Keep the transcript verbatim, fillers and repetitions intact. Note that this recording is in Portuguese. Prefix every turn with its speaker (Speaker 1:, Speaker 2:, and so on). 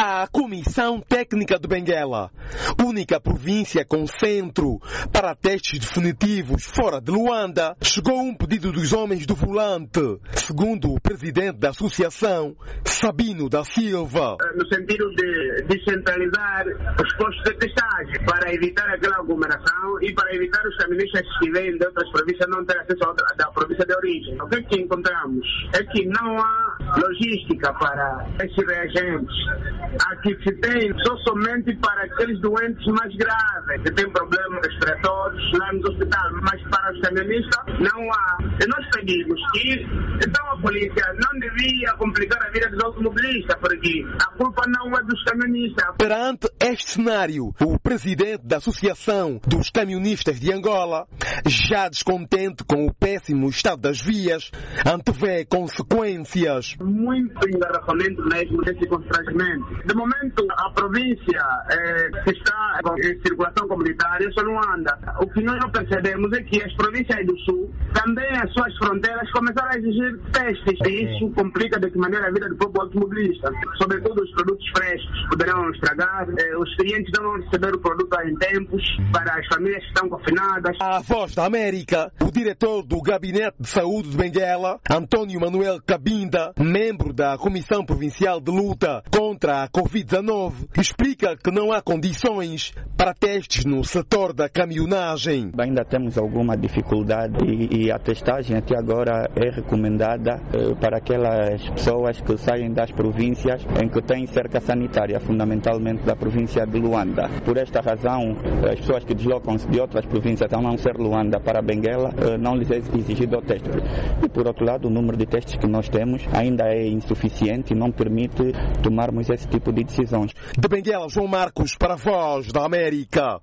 Speaker 1: A Comissão Técnica de Benguela, única província com centro para testes definitivos fora de Luanda, chegou a um pedido dos homens do volante, segundo o presidente da associação, Sabino da Silva.
Speaker 2: No sentido de descentralizar os postos de testagem para evitar aquela aglomeração e para evitar os caminhoneiros que vêm de outras províncias não terem acesso a outra, da província de origem. O que é que encontramos? É que não há logística para esses reagentes. Aqui se tem só somente para aqueles doentes mais graves, que têm problemas respiratórios lá nos hospitais, mas para os caminhonistas não há. E nós pedimos que, então a polícia não devia complicar a vida dos automobilistas, porque a culpa não é dos caminhonistas.
Speaker 1: Perante este cenário, o presidente da Associação dos Caminhonistas de Angola, já descontente com o péssimo estado das vias, antevê consequências.
Speaker 2: Muito engarrafamento mesmo desse constrangimento. De momento, a província eh, que está em circulação comunitária só não anda. O que nós não percebemos é que as províncias do Sul, também as suas fronteiras, começaram a exigir testes. E isso complica de que maneira a vida do próprio automobilista. Sobretudo os produtos frescos poderão estragar, eh, os clientes não vão receber o produto em tempos para as famílias que estão confinadas.
Speaker 1: À Voz da América, o diretor do Gabinete de Saúde de Benguela, Antônio Manuel Cabinda, membro da Comissão Provincial de Luta contra a covid dezenove, explica que não há condições para testes no setor da caminhonagem.
Speaker 3: Ainda temos alguma dificuldade e, e a testagem até agora é recomendada eh, para aquelas pessoas que saem das províncias em que têm cerca sanitária, fundamentalmente da província de Luanda. Por esta razão, as pessoas que deslocam-se de outras províncias a não ser Luanda para Benguela, eh, não lhes é exigido o teste. E por outro lado, o número de testes que nós temos ainda é insuficiente e não permite tomarmos esse tipo de decisões.
Speaker 1: De Benguela, João Marcos para a Voz da América.